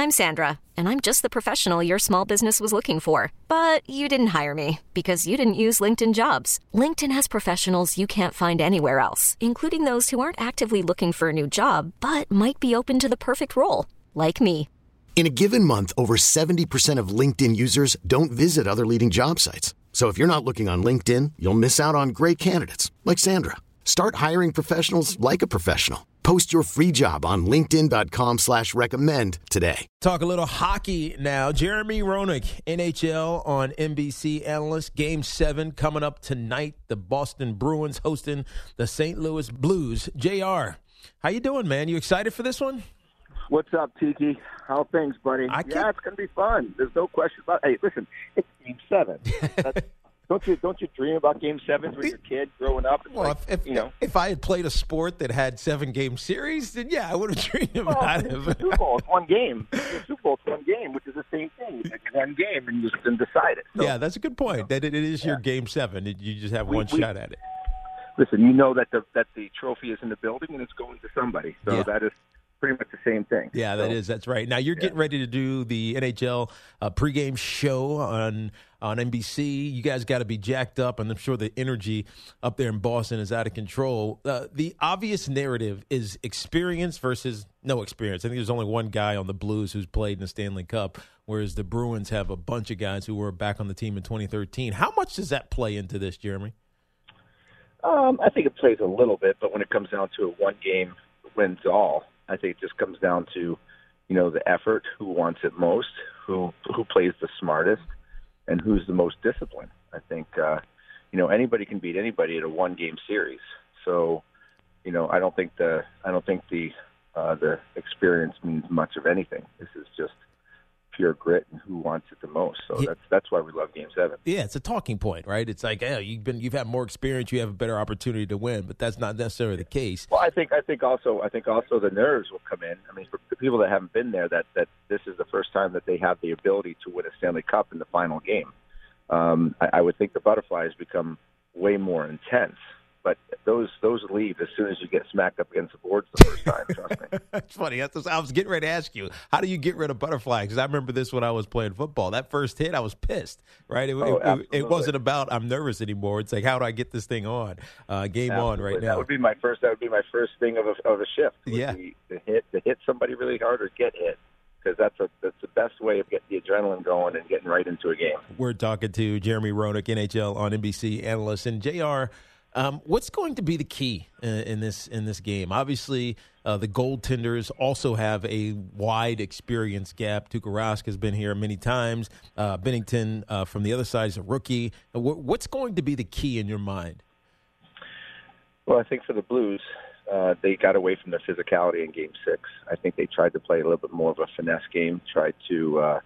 I'm Sandra, and I'm just the professional your small business was looking for. But you didn't hire me because you didn't use LinkedIn Jobs. LinkedIn has professionals you can't find anywhere else, including those who aren't actively looking for a new job, but might be open to the perfect role, like me. In a given month, over 70% of LinkedIn users don't visit other leading job sites. So if you're not looking on LinkedIn, you'll miss out on great candidates like Sandra. Start hiring professionals like a professional. Post your free job on linkedin.com/recommend today. Talk a little hockey now. Jeremy Roenick, NHL on NBC analyst. Game 7 coming up tonight. The Boston Bruins hosting the St. Louis Blues. JR, how you doing, man? You excited for this one? What's up, Tiki? How are things, buddy? Yeah, it's going to be fun. There's no question about it. Hey, listen, it's Game 7. Don't you dream about Game 7 when you're a kid growing up? Well, like, if I had played a sport that had 7-game series, then yeah, I would have dreamed about it. The Super Bowl, it's one game. The Super Bowl, it's one game, which is the same thing. It's one game, and you just decide it. So, yeah, that's a good point. That it is your Game 7. You just have one shot at it. Listen, you know that the trophy is in the building, and it's going to somebody. So that is pretty much the same thing. Yeah, that's right. Now, you're getting ready to do the NHL pregame show on NBC. You guys got to be jacked up, and I'm sure the energy up there in Boston is out of control. The obvious narrative is experience versus no experience. I think there's only one guy on the Blues who's played in the Stanley Cup, whereas the Bruins have a bunch of guys who were back on the team in 2013. How much does that play into this, Jeremy? I think it plays a little bit, but when it comes down to a one-game wins all, I think it just comes down to, the effort, who wants it most, who plays the smartest, and who's the most disciplined. I think, anybody can beat anybody at a one-game series. So, I don't think the experience means much of anything. This is just pure grit and who wants it the most. So that's why we love Game 7. Yeah, it's a talking point, right? It's like, you've had more experience, you have a better opportunity to win, but that's not necessarily the case. Well, I think also the nerves will come in. I mean, for people that haven't been there, that this is the first time that they have the ability to win a Stanley Cup in the final game. I would think the butterflies become way more intense. But those leave as soon as you get smacked up against the boards the first time, trust me. That's funny. I was getting ready to ask you, how do you get rid of butterflies? Because I remember this when I was playing football. That first hit, I was pissed, right? It wasn't about I'm nervous anymore. It's like, how do I get this thing on? Game on right now. That would be my first thing of a shift. Yeah. To hit somebody really hard or get hit. Because that's the best way of getting the adrenaline going and getting right into a game. We're talking to Jeremy Roenick, NHL on NBC analyst. And JR, what's going to be the key in this game? Obviously, the goaltenders also have a wide experience gap. Tuukka Rask has been here many times. Bennington from the other side is a rookie. What's going to be the key in your mind? Well, I think for the Blues, they got away from their physicality in Game 6. I think they tried to play a little bit more of a finesse game, tried to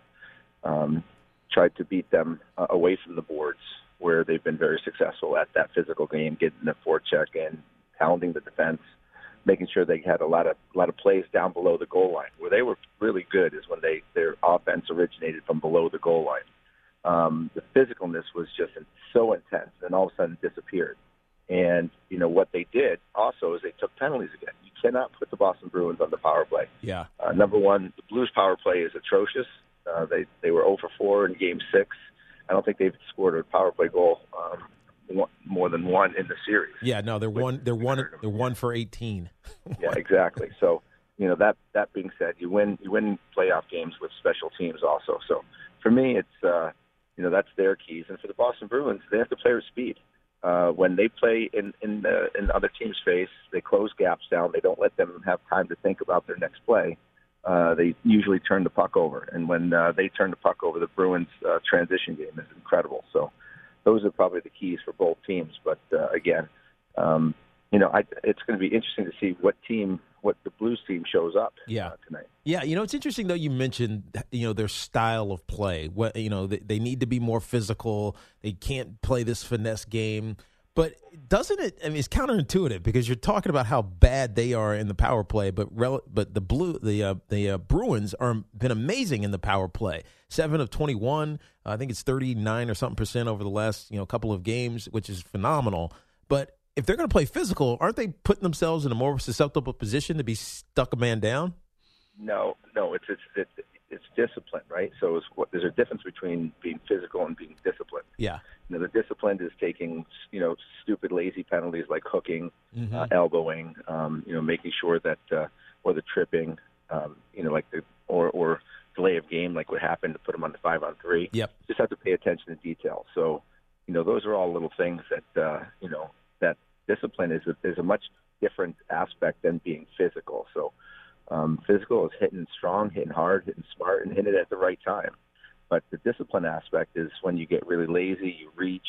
beat them away from the boards, where they've been very successful at that physical game, getting the forecheck and pounding the defense, making sure they had a lot of plays down below the goal line. Where they were really good is when their offense originated from below the goal line. The physicalness was just so intense, and all of a sudden disappeared. And what they did also is they took penalties again. You cannot put the Boston Bruins on the power play. Yeah. Number one, the Blues power play is atrocious. They were 0 for 4 in Game 6. I don't think they've scored a power play goal more than one in the series. Yeah, no, they're one for 18. Yeah, exactly. So, that being said, you win playoff games with special teams also. So, for me, it's that's their keys. And for the Boston Bruins, they have to play with speed. When they play in other teams' face, they close gaps down. They don't let them have time to think about their next play. They usually turn the puck over. And when they turn the puck over, the Bruins' transition game is incredible. So those are probably the keys for both teams. But, again, it's going to be interesting to see what the Blues team shows up tonight. Yeah, it's interesting, though, you mentioned, their style of play. They need to be more physical. They can't play this finesse game. But doesn't it? I mean, it's counterintuitive because you're talking about how bad they are in the power play, but the Bruins are been amazing in the power play. 7 of 21, I think it's 39 or something % over the last couple of games, which is phenomenal. But if they're going to play physical, aren't they putting themselves in a more susceptible position to be stuck a man down? No, it's discipline, right? So there's a difference between being physical and being disciplined. Yeah. The disciplined is taking, stupid, lazy penalties like hooking, elbowing, making sure that, or the tripping, or delay of game, like what happened to put them on the 5-on-3. Yep. Just have to pay attention to detail. So, those are all little things that, that discipline is a much different aspect than being physical. So, physical is hitting strong, hitting hard, hitting smart, and hitting it at the right time. But the discipline aspect is when you get really lazy, you reach,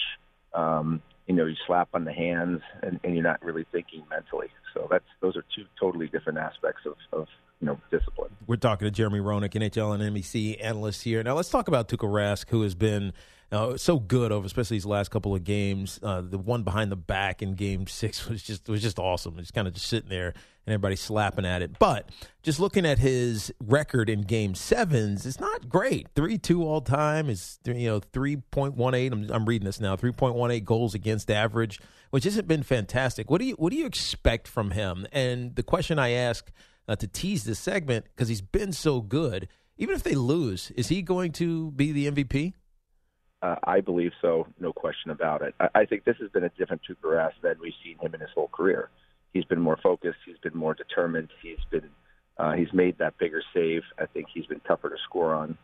you slap on the hands, and you're not really thinking mentally. So those are two totally different aspects of discipline. We're talking to Jeremy Roenick, NHL and NBC analyst here. Now let's talk about Tuukka Rask, who has been so good over, especially these last couple of games. The one behind the back in Game 6 was just awesome. It's kind of just sitting there and everybody slapping at it. But just looking at his record in Game 7s, it's not great. 3-2 all time is 3.18. I'm reading this now. 3.18 goals against average, which hasn't been fantastic. What do you expect from him? And the question I ask to tease this segment, because he's been so good, even if they lose, is he going to be the MVP? I believe so, no question about it. I think this has been a different Tuukka Rask than we've seen him in his whole career. He's been more focused. He's been more determined. He's made that bigger save. I think he's been tougher to score on.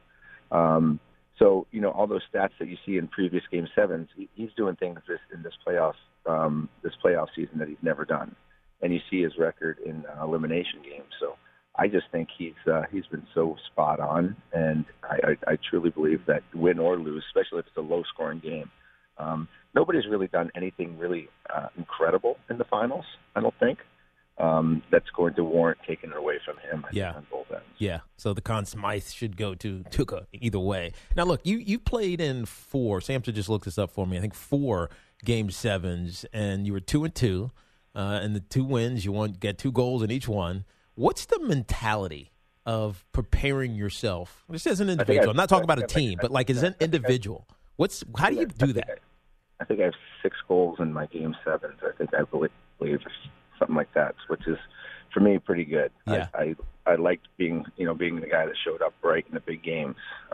So all those stats that you see in previous Game 7s, he's doing things in this playoff season that he's never done. And you see his record in elimination games. So I just think he's been so spot on, and I truly believe that win or lose, especially if it's a low-scoring game, nobody's really done anything really incredible in the finals, I don't think, that's going to warrant taking it away from him on both ends. Yeah, so the Conn Smythe should go to Tuukka either way. Now, look, you played in 4. Samson just looked this up for me. I think 4 Game 7s, and you were 2-2. And the 2 wins, get 2 goals in each one. What's the mentality of preparing yourself? This as an individual. I'm not talking about a team, but like as an individual. How do you do that? I think I have 6 goals in my Game 7s. I believe something like that, which is for me pretty good. Yeah. I liked being the guy that showed up right in the big games.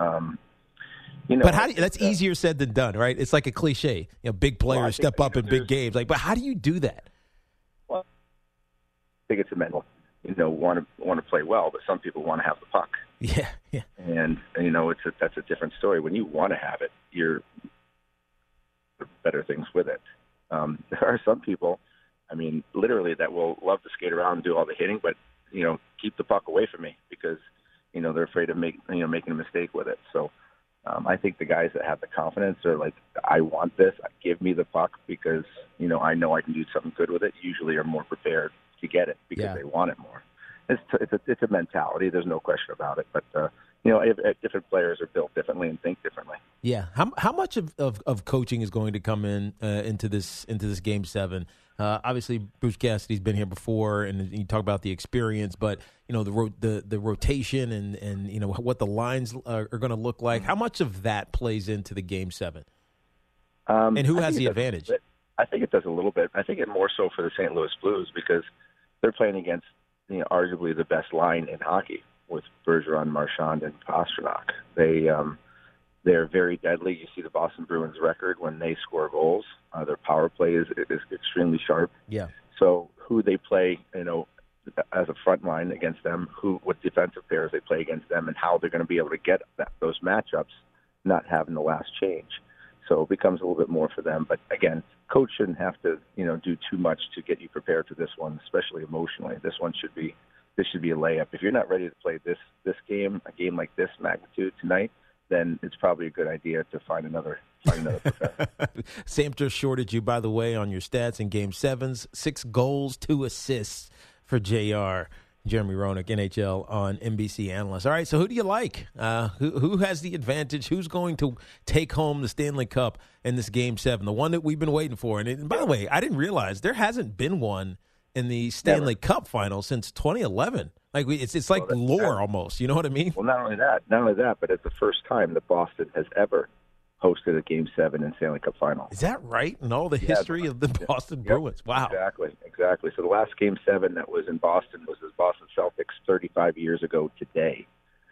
But that's easier said than done, right? It's like a cliche. Big players step up in big games. But how do you do that? Well, I think it's a mental. Want to play well, but some people want to have the puck. Yeah. And that's a different story. When you want to have it, you're better things with it. There are some people, literally that will love to skate around and do all the hitting, but keep the puck away from me because they're afraid of making a mistake with it. So I think the guys that have the confidence are like, I want this. Give me the puck because I know I can do something good with it. Usually are more prepared to get it because they want it more. It's a mentality. There's no question about it. But different players are built differently and think differently. Yeah. How much of coaching is going to come into this Game 7? Obviously, Bruce Cassidy's been here before, and you talk about the experience, but the rotation and what the lines are going to look like. How much of that plays into the Game 7? And who has the advantage? I think it does a little bit. I think it more so for the St. Louis Blues because they're playing against arguably the best line in hockey with Bergeron, Marchand, and Pastrnak. They're very deadly. You see the Boston Bruins record when they score goals. Their power play is extremely sharp. Yeah. So who they play, as a front line against them, what defensive pairs they play against them, and how they're going to be able to get those matchups, not having the last change. So it becomes a little bit more for them. But again, coach shouldn't have to, do too much to get you prepared for this one, especially emotionally. This should be a layup. If you're not ready to play this game, a game like this magnitude tonight, then it's probably a good idea to find another professor. Sam just shorted you, by the way, on your stats in Game 7s. 6 goals, 2 assists for JR. Jeremy Roenick, NHL on NBC analyst. All right, so who do you like? Who has the advantage? Who's going to take home the Stanley Cup in this Game 7, the one that we've been waiting for? And by the way, I didn't realize there hasn't been one in the Stanley Cup final since 2011. Like it's like lore almost. You know what I mean? Well, not only that, but it's the first time that Boston has ever hosted a Game 7 in Stanley Cup final. Is that right? In all the history of the Boston Bruins? Wow. Exactly. So the last Game 7 that was in Boston was the Boston Celtics 35 years ago today.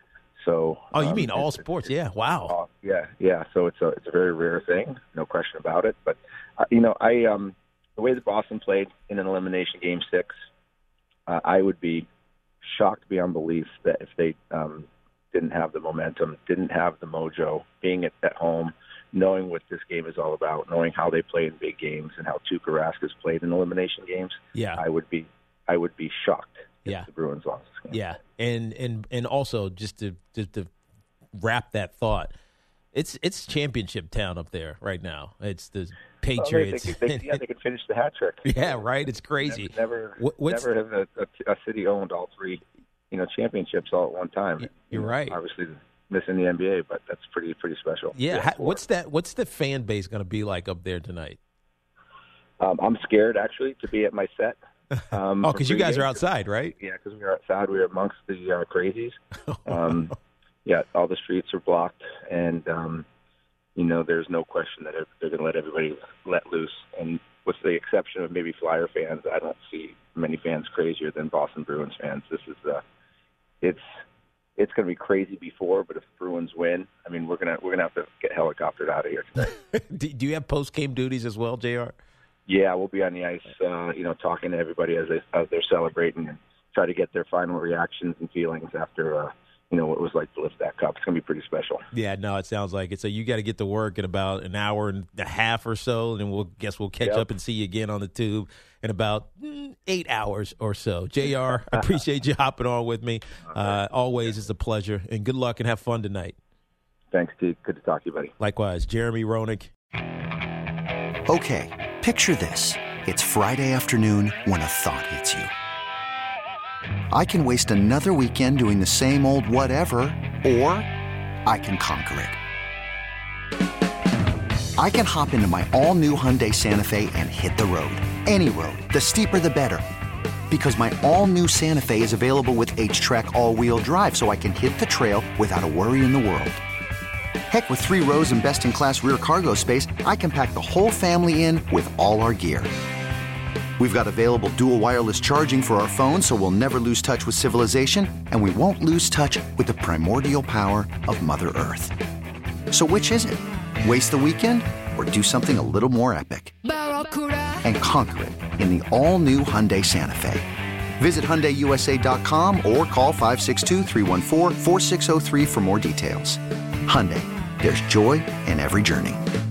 So, you mean all sports? Yeah, wow. Yeah. So it's a very rare thing, no question about it. But the way that Boston played in an elimination game 6, I would be shocked beyond belief that if they didn't have the momentum, didn't have the mojo, being at home, knowing what this game is all about, knowing how they play in big games and how Tuukka Rask has played in elimination games. Yeah, I would be shocked. If the Bruins lost this game. Yeah, and also just to wrap that thought, it's championship town up there right now. It's the Patriots. They could finish the hat trick. Yeah, right. It's crazy. Never have a city owned all 3, championships all at one time. You're right. Obviously missing the NBA, but that's pretty special. Yeah. What's the fan base going to be like up there tonight? I'm scared actually to be at my set. Because you guys are outside, right? Yeah, because we are outside. We are amongst the crazies. All the streets are blocked, and there's no question that they're going to let everybody let loose. And with the exception of maybe Flyer fans, I don't see many fans crazier than Boston Bruins fans. This is it's going to be crazy before, but if the Bruins win, I mean, we're gonna have to get helicoptered out of here today. Do you have post game duties as well, JR? Yeah, we'll be on the ice, talking to everybody as they're celebrating and try to get their final reactions and feelings after, what it was like to lift that cup. It's going to be pretty special. Yeah, no, it sounds like it. So you got to get to work in about an hour and a half or so, and we'll catch up and see you again on the tube in about 8 hours or so. JR, I appreciate you hopping on with me. Always, it's a pleasure, and good luck and have fun tonight. Thanks, T. Good to talk to you, buddy. Likewise. Jeremy Roenick. Okay, picture this. It's Friday afternoon when a thought hits you. I can waste another weekend doing the same old whatever, or I can conquer it. I can hop into my all-new Hyundai Santa Fe and hit the road. Any road. The steeper, the better. Because my all-new Santa Fe is available with H-Track all-wheel drive, so I can hit the trail without a worry in the world. Heck, with 3 rows and best-in-class rear cargo space, I can pack the whole family in with all our gear. We've got available dual wireless charging for our phones, so we'll never lose touch with civilization, and we won't lose touch with the primordial power of Mother Earth. So which is it? Waste the weekend or do something a little more epic? And conquer it in the all-new Hyundai Santa Fe. Visit HyundaiUSA.com or call 562-314-4603 for more details. Hyundai. There's joy in every journey.